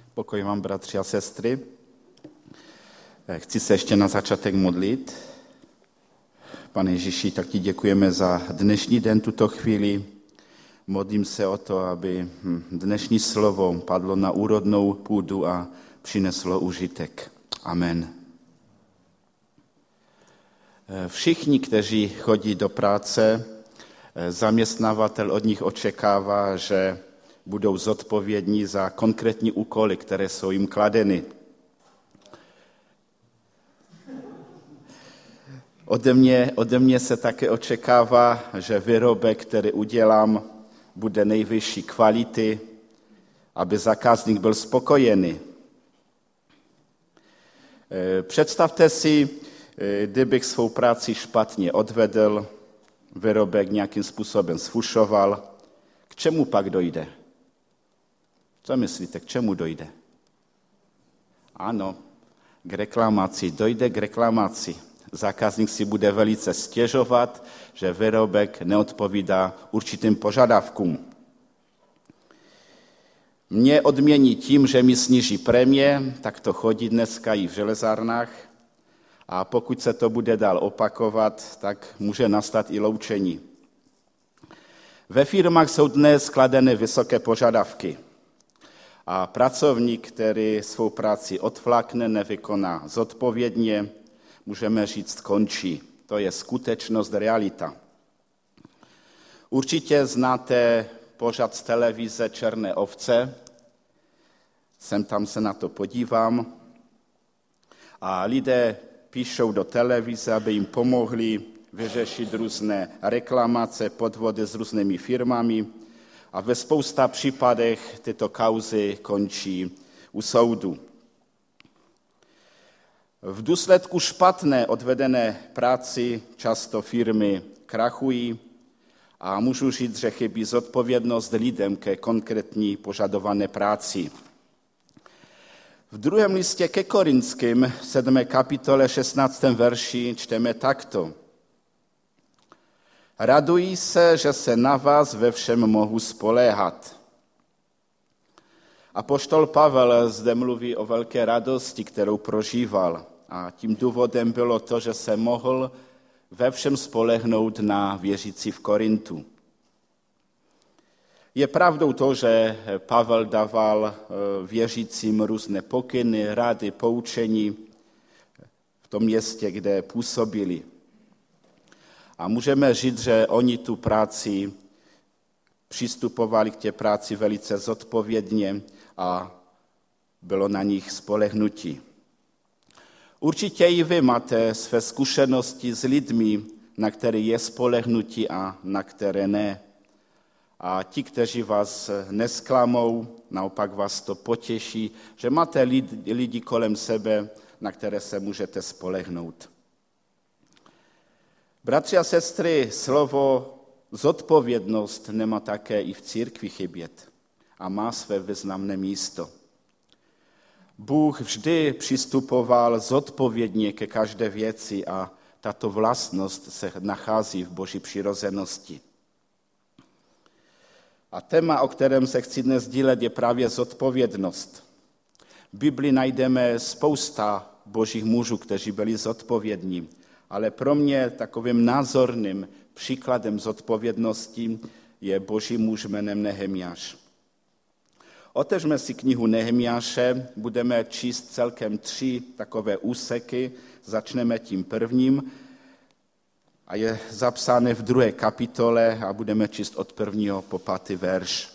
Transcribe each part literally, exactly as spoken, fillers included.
Pokoj vám, bratři a sestry. Chci se ještě na začátek modlit. Pane Ježíši, tak ti děkujeme za dnešní den, tuto chvíli. Modlím se o to, aby dnešní slovo padlo na úrodnou půdu a přineslo užitek. Amen. Všichni, kteří chodí do práce, zaměstnavatel od nich očekává, že budou zodpovědní za konkrétní úkoly, které jsou jim kladeny. Ode mě, ode mě se také očekává, že výrobek, který udělám, bude nejvyšší kvality, aby zákazník byl spokojený. Představte si, kdybych svou práci špatně odvedl, výrobek nějakým způsobem sfušoval, k čemu pak dojde? Co myslíte, k čemu dojde? Ano, k reklamaci. Dojde k reklamaci. Zákazník si bude velice stěžovat, že výrobek neodpovídá určitým požadavkům. Mě odmění tím, že mi sníží prémie, tak to chodí dneska i v železárnách. A pokud se to bude dál opakovat, tak může nastat i loučení. Ve firmách jsou dnes kladené vysoké požadavky. A pracovník, který svou práci odflákne, nevykoná zodpovědně, můžeme říct, končí. To je skutečnost, realita. Určitě znáte pořad z televize Černé ovce. Sem tam se na to podívám. A lidé píšou do televize, aby jim pomohli vyřešit různé reklamace, podvody s různými firmami. A ve spousta případech tyto kauzy končí u soudu. V důsledku špatné odvedené práci často firmy krachují a můžu říct, že chybí zodpovědnost lidem ke konkrétní požadované práci. V druhém listě ke Korinským, sedmé kapitole, šestnáctém verši, čteme takto. Raduji se, že se na vás ve všem mohu spoléhat. Apoštol Pavel zde mluví o velké radosti, kterou prožíval. A tím důvodem bylo to, že se mohl ve všem spolehnout na věřící v Korintu. Je pravdou to, že Pavel dával věřícím různé pokyny, rady, poučení v tom městě, kde působili. A můžeme říct, že oni tu práci přistupovali k té práci velice zodpovědně a bylo na nich spolehnutí. Určitě i vy máte své zkušenosti s lidmi, na které je spolehnutí a na které ne. A ti, kteří vás nesklamou, naopak vás to potěší, že máte lidi, lidi kolem sebe, na které se můžete spolehnout. Bratři a sestry, slovo zodpovědnost nemá také i v církvi chybět a má své významné místo. Bůh vždy přistupoval zodpovědně ke každé věci a tato vlastnost se nachází v Boží přirozenosti. A téma, o kterém se chci dnes dílet, je právě zodpovědnost. V Biblii najdeme spousta božích mužů, kteří byli zodpovědní, ale pro mě takovým názorným příkladem zodpovědnosti je boží muž jménem Nehemiáš. Otevřeme si knihu Nehemiáše, budeme číst celkem tři takové úseky, začneme tím prvním a je zapsáno v druhé kapitole a budeme číst od prvního po pátý verš.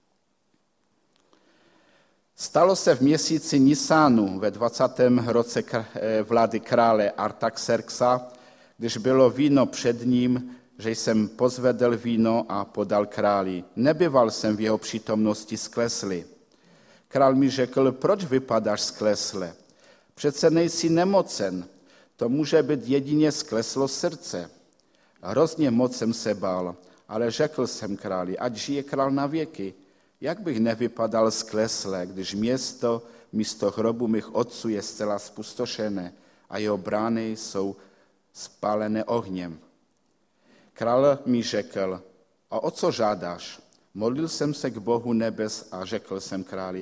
Stalo se v měsíci Nisánu ve dvacátém roce vlády krále Artaxerxa, když bylo víno před ním, že jsem pozvedl víno a podal králi. Nebyval jsem v jeho přítomnosti skleslý. Král mi řekl, proč vypadáš sklesle? Přece nejsi nemocen, to může být jedině skleslo srdce. Hrozně moc jsem se bál, ale řekl jsem králi, ať žije král na věky. Jak bych nevypadal sklesle, když město místo hrobu mých otců je zcela spustošené a jeho brány jsou spálené ohněm. Král mi řekl, a o co žádáš? Modlil jsem se k Bohu nebes a řekl jsem králi,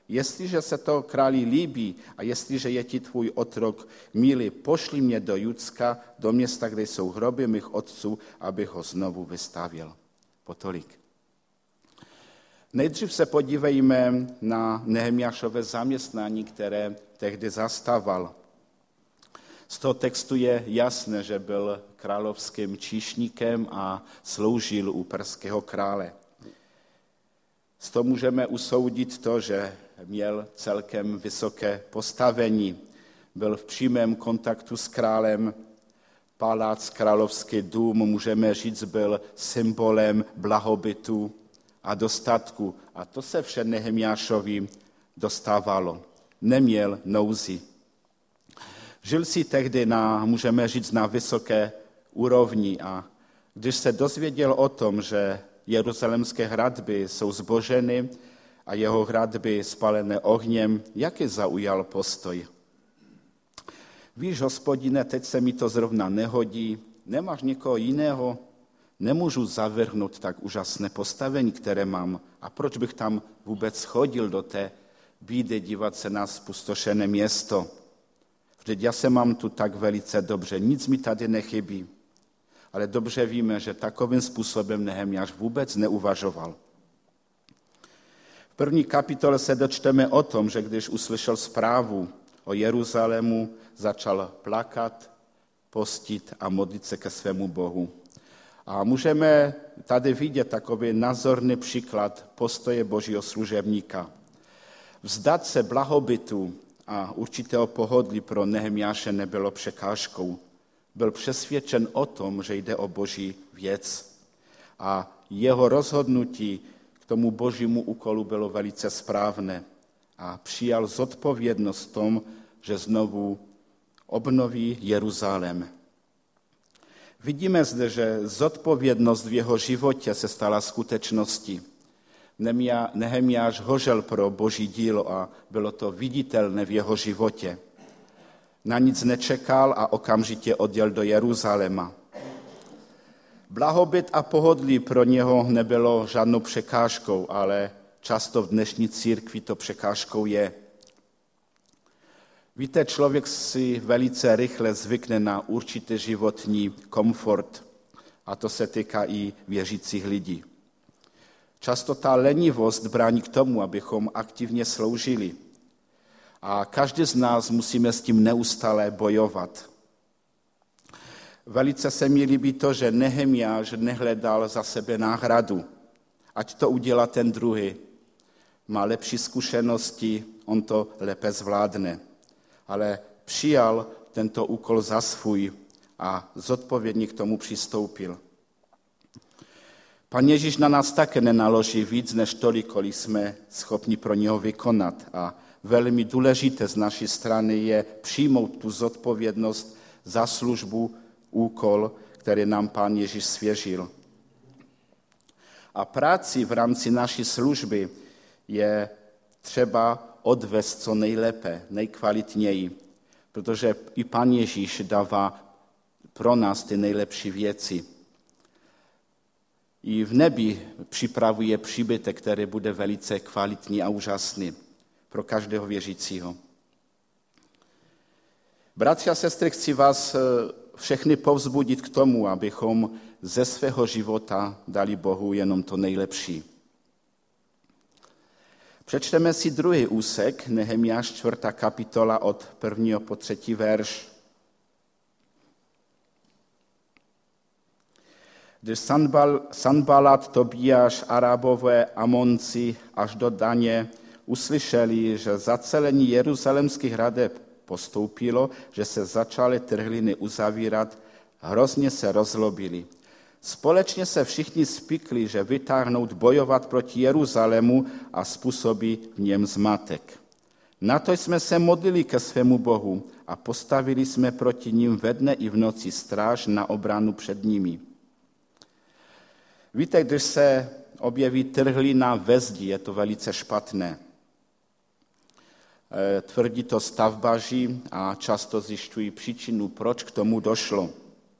Jestliže se to králi líbí a jestliže je ti tvůj otrok milý, pošli mě do Judska, do města, kde jsou hroby mých otců, abych ho znovu vystavěl. Potolik. Nejdřív se podívejme na Nehemiášové zaměstnání, které tehdy zastával. Z toho textu je jasné, že byl královským číšníkem a sloužil u perského krále. Z toho můžeme usoudit to, že měl celkem vysoké postavení. Byl v přímém kontaktu s králem. Palác, královský dům, můžeme říct, byl symbolem blahobytu a dostatku. A to se vše Nehemiášovi dostávalo. Neměl nouzi. Žil si tehdy na, můžeme říct, na vysoké úrovni a když se dozvěděl o tom, že jeruzalémské hradby jsou zboženy a jeho hradby spalené ohněm, jaký zaujal postoj? Víš, Hospodine, teď se mi to zrovna nehodí, nemáš někoho jiného? Nemůžu zavrhnout tak úžasné postavení, které mám. A proč bych tam vůbec chodil do té bídy dívat se na spustošené město? Vždyť já se mám tu tak velice dobře, nic mi tady nechybí. Ale dobře víme, že takovým způsobem Nehemiáš vůbec neuvažoval. V první kapitole se dočteme o tom, že když uslyšel zprávu o Jeruzalému, začal plakat, postit a modlit se ke svému Bohu. A můžeme tady vidět takový názorný příklad postoje Božího služebníka. Vzdát se blahobytu a určitého pohodlí pro Nehemiáše nebylo překážkou. Byl přesvědčen o tom, že jde o Boží věc. A jeho rozhodnutí k tomu Božímu úkolu bylo velice správné. A přijal zodpovědnost v tom, že znovu obnoví Jeruzalém. Vidíme zde, že zodpovědnost v jeho životě se stala skutečností. Nehemiáš hořel pro Boží dílo a bylo to viditelné v jeho životě. Na nic nečekal a okamžitě odjel do Jeruzaléma. Blahobyt a pohodlí pro něho nebylo žádnou překážkou, ale často v dnešní církvi to překážkou je. Víte, člověk si velice rychle zvykne na určitý životní komfort a to se týká i věřících lidí. Často ta lenivost brání k tomu, abychom aktivně sloužili. A každý z nás musíme s tím neustále bojovat. Velice se mi líbí to, že Nehemiáš nehledal za sebe náhradu. Ať to udělá ten druhý. Má lepší zkušenosti, on to lépe zvládne. Ale přijal tento úkol za svůj a zodpovědně k tomu přistoupil. Pan Ježíš na nás také nenaloží víc, než tolik, kolik jsme schopni pro něho vykonat. A velmi důležité z naší strany je přijmout tu zodpovědnost za službu, úkol, který nám Pán Ježíš svěřil. A práci v rámci naší služby je třeba odvést co nejlépe, nejkvalitněji, protože i Pán Ježíš dává pro nás ty nejlepší věci. I v nebi připravuje příbytek, který bude velice kvalitní a úžasný pro každého věřícího. Bratři a sestry, chci vás všechny povzbudit k tomu, abychom ze svého života dali Bohu jenom to nejlepší. Přečteme si druhý úsek, Nehemiáš čtvrtá kapitola od prvního po třetí verš. Když Sanbal, Sanbalat, Tobíáš, Arabové, Amonci až do Daně uslyšeli, že zacelení jeruzalémských hradeb postoupilo, že se začaly trhliny uzavírat, hrozně se rozlobili. Společně se všichni spikli, že vytáhnout bojovat proti Jeruzalému a způsobí v něm zmatek. Na to jsme se modlili ke svému Bohu a postavili jsme proti ním ve dne i v noci stráž na obranu před nimi. Víte, když se objeví trhlina ve zdi, je to velice špatné. Tvrdí to stavbaři a často zjišťují příčinu, proč k tomu došlo.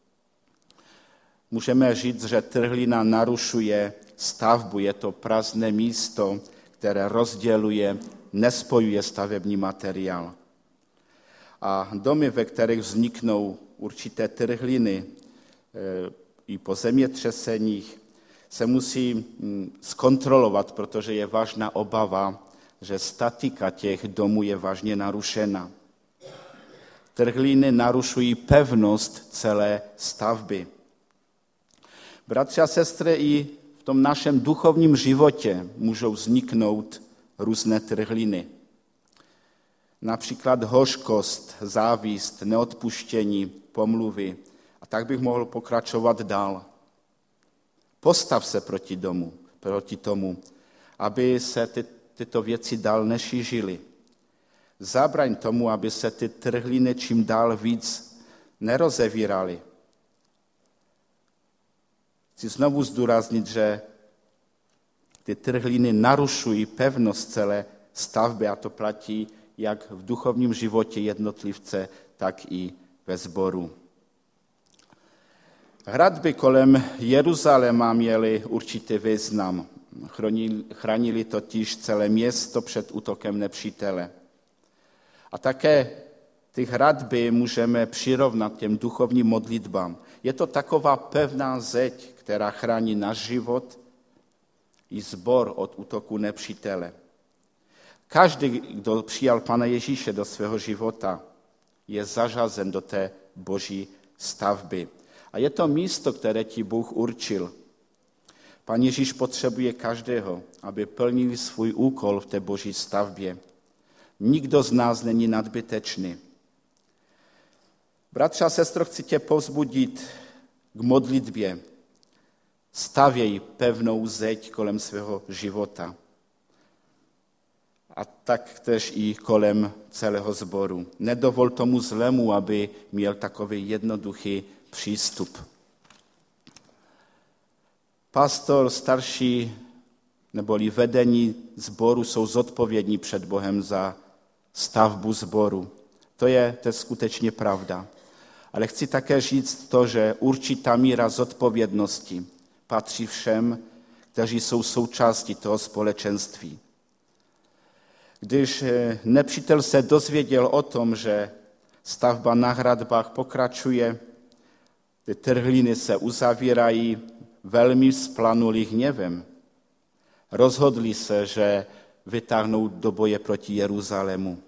Můžeme říct, že trhlina narušuje stavbu, je to prázdné místo, které rozděluje nespojuje stavební materiál. A domy, ve kterých vzniknou určité trhliny i po zemětřeseních, se musí zkontrolovat, protože je vážná obava, že statika těch domů je vážně narušena. Trhliny narušují pevnost celé stavby. Bratři a sestry, i v tom našem duchovním životě můžou vzniknout různé trhliny. Například hořkost, závist, neodpuštění, pomluvy. A tak bych mohl pokračovat dál. Postav se proti, domu, proti tomu, aby se ty, tyto věci dál nešířily. Zabraň tomu, aby se ty trhliny čím dál víc nerozevíraly. Chci znovu zdůraznit, že ty trhliny narušují pevnost celé stavby a to platí jak v duchovním životě jednotlivce, tak i ve sboru. Hradby kolem Jeruzaléma měly určitý význam. Chránili totiž celé město před útokem nepřítele. A také ty hradby můžeme přirovnat těm duchovním modlitbám. Je to taková pevná zeď, která chrání náš život i sbor od útoku nepřítele. Každý, kdo přijal Pana Ježíše do svého života, je zařazen do té boží stavby. A je to místo, které ti Bůh určil. Pan Ježíš potřebuje každého, aby plnil svůj úkol v té boží stavbě. Nikdo z nás není nadbytečný. Bratře a sestro, chci tě povzbudit k modlitbě. Stavěj pevnou zeď kolem svého života. A tak tež i kolem celého sboru. Nedovol tomu zlému, aby měl takový jednoduchý přístup. Pastor, starší neboli vedení sboru jsou zodpovědní před Bohem za stavbu sboru. To je, to je skutečně pravda. Ale chci také říct to, že určitá míra zodpovědnosti patří všem, kteří jsou součástí toho společenství. Když nepřítel se dozvěděl o tom, že stavba na hradbách pokračuje, ty trhliny se uzavírají, velmi splanuli hněvem. Rozhodli se, že vytáhnou do boje proti Jeruzalému.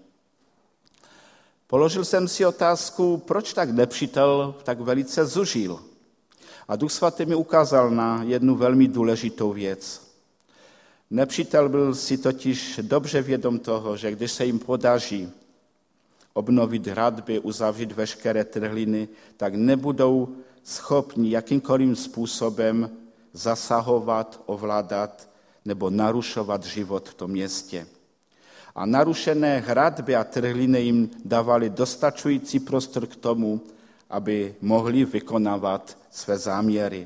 Položil jsem si otázku, proč tak nepřítel tak velice zužil. A Duch Svatý mi ukázal na jednu velmi důležitou věc. Nepřítel byl si totiž dobře vědom toho, že když se jim podaří obnovit hradby, uzavřít veškeré trhliny, tak nebudou schopni jakýmkoliv způsobem zasahovat, ovládat nebo narušovat život v tom městě. A narušené hradby a trhliny jim dávaly dostačující prostor k tomu, aby mohli vykonávat své záměry.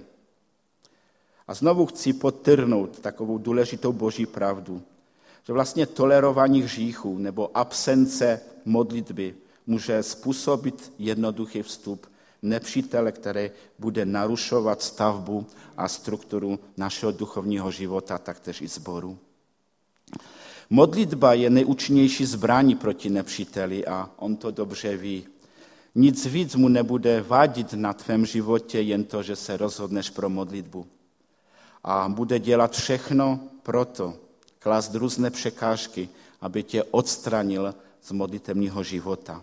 A znovu chci podtrhnout takovou důležitou boží pravdu, že vlastně tolerování hříchů nebo absence modlitby může způsobit jednoduchý vstup nepřítele, který bude narušovat stavbu a strukturu našeho duchovního života, taktéž i sboru. Modlitba je nejúčinnější zbraní proti nepříteli a on to dobře ví. Nic víc mu nebude vadit na tvém životě, jen to, že se rozhodneš pro modlitbu. A bude dělat všechno proto, klást různé překážky, aby tě odstranil z modlitevního života.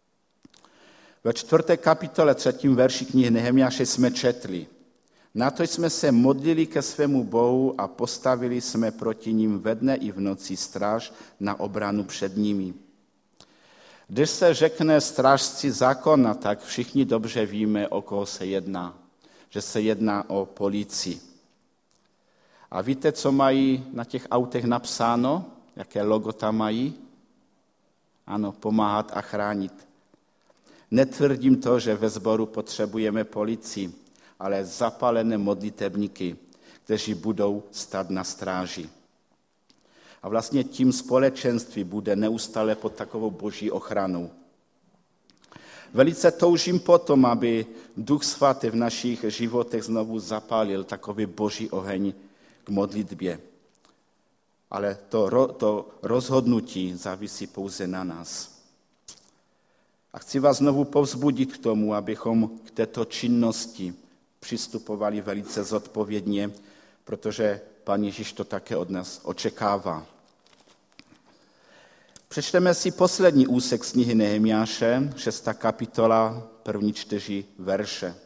Ve čtvrté kapitole třetím verši knihy Nehemiáše jsme četli. Na to jsme se modlili ke svému Bohu a postavili jsme proti ním ve dne i v noci stráž na obranu před nimi. Když se řekne strážci zákona, tak všichni dobře víme, o koho se jedná. Že se jedná o policii. A víte, co mají na těch autech napsáno? Jaké logo tam mají? Ano, pomáhat a chránit. Netvrdím to, že ve sboru potřebujeme policii, ale zapálené modlitebníky, kteří budou stát na stráži. A vlastně tím společenství bude neustále pod takovou boží ochranou. Velice toužím potom, aby Duch Svatý v našich životech znovu zapálil takový boží oheň k modlitbě. ale to, to rozhodnutí závisí pouze na nás. A chci vás znovu povzbudit k tomu, abychom k této činnosti přistupovali velice zodpovědně, protože Pán Ježíš to také od nás očekává. Přečteme si poslední úsek z knihy Nehemiáše, šestá kapitola, první čtyři verše.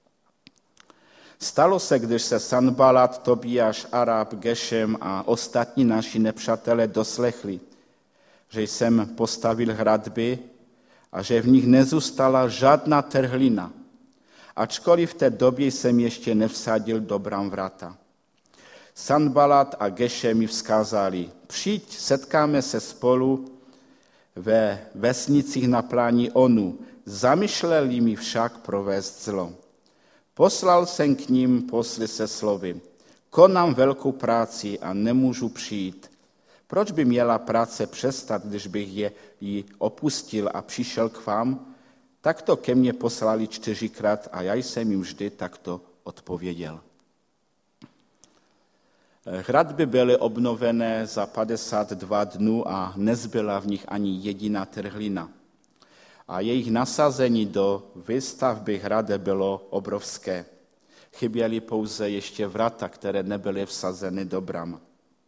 Stalo se, když se Sanbalat, Tobiáš, Arab, Gešem a ostatní naši nepřátelé doslechli, že jsem postavil hradby a že v nich nezůstala žádná trhlina, ačkoliv v té době jsem ještě nevsadil do bram vrata. Sanbalat a Gešem mi vzkázali, přijď, setkáme se spolu ve vesnicích na pláni Onu, zamýšleli mi však provést zlo. Poslal jsem k ním posly se slovy, konám velkou práci a nemůžu přijít. Proč by měla práce přestat, když bych je, ji opustil a přišel k vám? Takto ke mně poslali čtyřikrát a já jsem jim vždy takto odpověděl. Hradby byly obnovené za padesát dva dnů a nezbyla v nich ani jediná trhlina. A jejich nasazení do výstavby hradeb bylo obrovské. Chyběly pouze ještě vrata, které nebyly vsazeny do bram.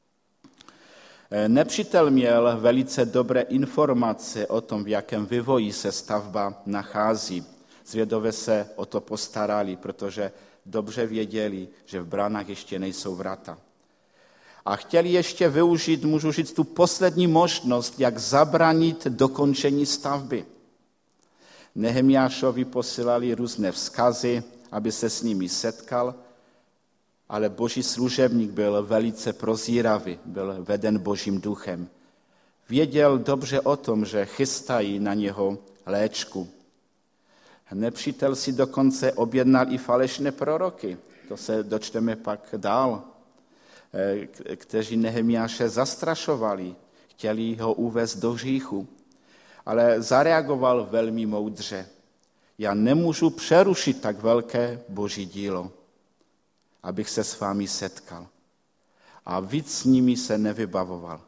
Nepřítel měl velice dobré informace o tom, v jakém vývoji se stavba nachází. Zvědově se o to postarali, protože dobře věděli, že v bránách ještě nejsou vrata. A chtěli ještě využít, můžu říct, tu poslední možnost, jak zabránit dokončení stavby. Nehemiášovi posílali různé vzkazy, aby se s nimi setkal, ale boží služebník byl velice prozíravý, byl veden božím duchem. Věděl dobře o tom, že chystají na něho léčku. Nepřítel si dokonce objednal i falešné proroky, to se dočteme pak dál, kteří Nehemiáše zastrašovali, chtěli ho uvést do hříchu, ale zareagoval velmi moudře. Já nemůžu přerušit tak velké boží dílo, abych se s vámi setkal. A víc s nimi se nevybavoval.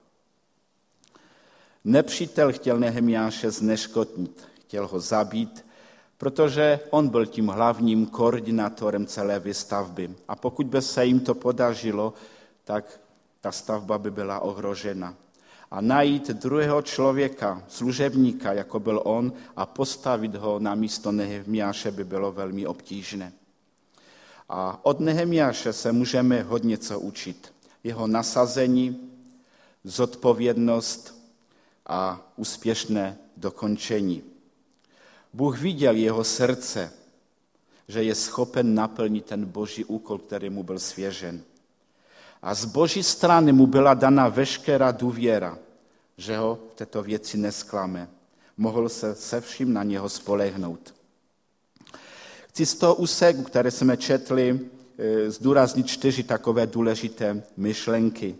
Nepřítel chtěl Nehemiáše zneškodnit, chtěl ho zabít, protože on byl tím hlavním koordinátorem celé výstavby. A pokud by se jim to podařilo, tak ta stavba by byla ohrožena. A najít druhého člověka, služebníka, jako byl on, a postavit ho na místo Nehemiáše by bylo velmi obtížné. A od Nehemiáše se můžeme hodně co učit. Jeho nasazení, zodpovědnost a úspěšné dokončení. Bůh viděl jeho srdce, že je schopen naplnit ten boží úkol, který mu byl svěřen. A z boží strany mu byla dana veškerá důvěra, že ho v této věci nesklame. Mohl se se vším na něho spolehnout. Chci z toho úseku, které jsme četli, zdůraznit čtyři takové důležité myšlenky.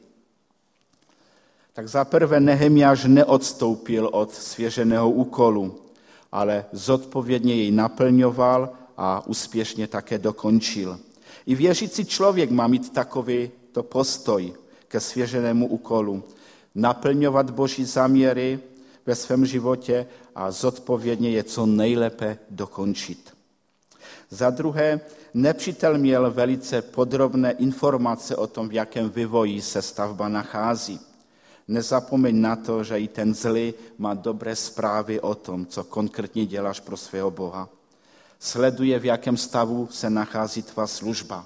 Tak zaprvé Nehemiáš neodstoupil od svěřeného úkolu, ale zodpovědně jej naplňoval a úspěšně také dokončil. I věřící člověk má mít takovýto postoj ke svěřenému úkolu. Naplňovat boží záměry ve svém životě a zodpovědně je co nejlépe dokončit. Za druhé, nepřítel měl velice podrobné informace o tom, v jakém vývoji se stavba nachází. Nezapomeň na to, že i ten zlý má dobré zprávy o tom, co konkrétně děláš pro svého Boha. Sleduje, v jakém stavu se nachází tvá služba.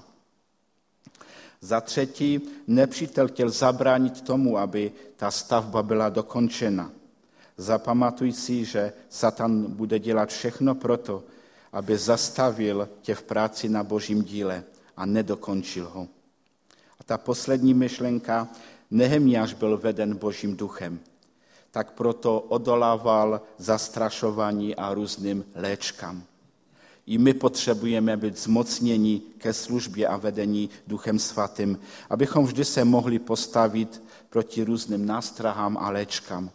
Za třetí, nepřítel chtěl zabránit tomu, aby ta stavba byla dokončena. Zapamatuj si, že Satan bude dělat všechno proto, aby zastavil tě v práci na božím díle a nedokončil ho. A ta poslední myšlenka, Nehemiáš byl veden božím duchem, tak proto odolával zastrašování a různým léčkám. I my potřebujeme být zmocněni ke službě a vedení Duchem Svatým, abychom vždy se mohli postavit proti různým nástrahám a léčkám.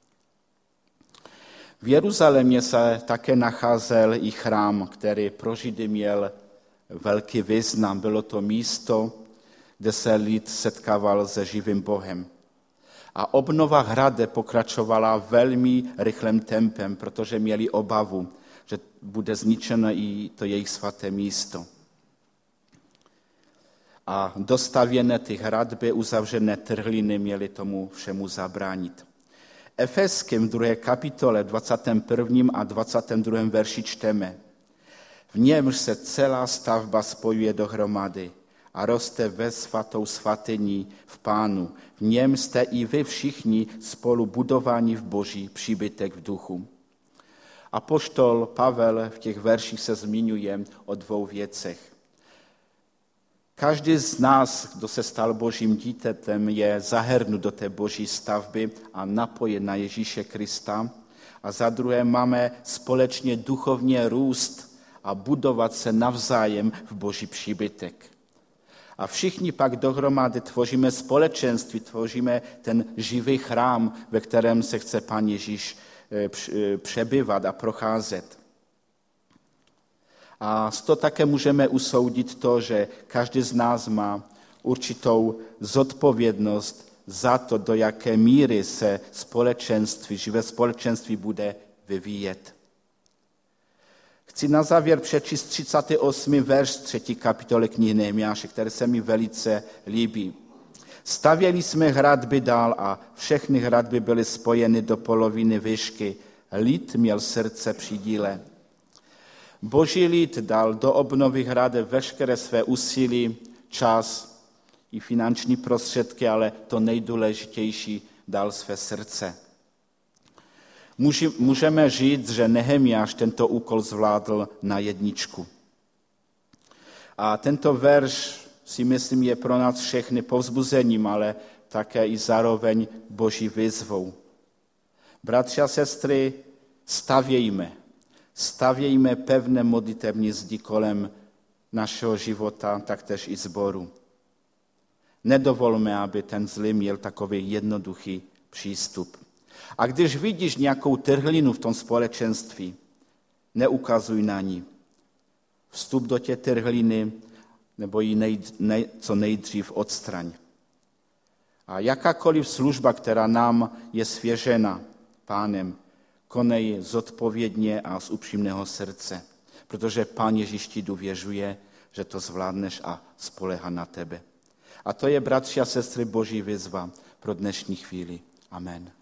V Jeruzalémě se také nacházel i chrám, který pro Židy měl velký význam. Bylo to místo, kde se lid setkával se živým Bohem. A obnova hrade pokračovala velmi rychlým tempem, protože měli obavu, že bude zničeno i to jejich svaté místo. A dostavěné ty hradby, uzavřené trhliny měly tomu všemu zabránit. Efeským v druhé kapitole, dvacátém prvním a dvacátém druhém verši čteme: v němž se celá stavba spojuje dohromady a roste ve svatou svatyni v Pánu. V něm jste i vy všichni spolu budováni v Boží příbytek v duchu. Apoštol Pavel v těch verších se zmiňuje o dvou věcech. Každý z nás, kdo se stal Božím dítětem, je zahrnut do té Boží stavby a napojen na Ježíše Krista. A za druhé máme společně duchovně růst a budovat se navzájem v Boží příbytek. A všichni pak dohromady tvoříme společenství, tvoříme ten živý chrám, ve kterém se chce Pán Ježíš přebyvat a procházet. A z toho také můžeme usoudit to, že každý z nás má určitou zodpovědnost za to, do jaké míry se společenství, živé společenství bude vyvíjet. Chci na závěr přečíst třicátý osmý verš třetí kapitoly knihy Nehemiáše, který se mi velice líbí. Stavěli jsme hradby dál a všechny hradby byly spojeny do poloviny výšky. Lid měl srdce při díle. Boží lid dal do obnovy hradeb veškeré své úsilí, čas i finanční prostředky, ale to nejdůležitější dal své srdce. Můžeme říct, že Nehemiáš tento úkol zvládl na jedničku. A tento verš si myslím je pro nás všechny povzbuzením, ale také i zároveň Boží výzvou. Bratři a sestry, stavějme. Stavějme pevné modlitevní zdi kolem našeho života, taktéž i sboru. Nedovolme, aby ten zlý měl takový jednoduchý přístup. A když vidíš nějakou trhlinu v tom společenství, neukazuj na ní. Vstup do té trhliny nebo ji nej, nej, co nejdřív odstraň. A jakákoliv služba, která nám je svěřena Pánem, konej zodpovědně a z upřímného srdce, protože Pán Ježíš ti důvěřuje, že to zvládneš a spolehá na tebe. A to je, bratři a sestry, Boží výzva pro dnešní chvíli. Amen.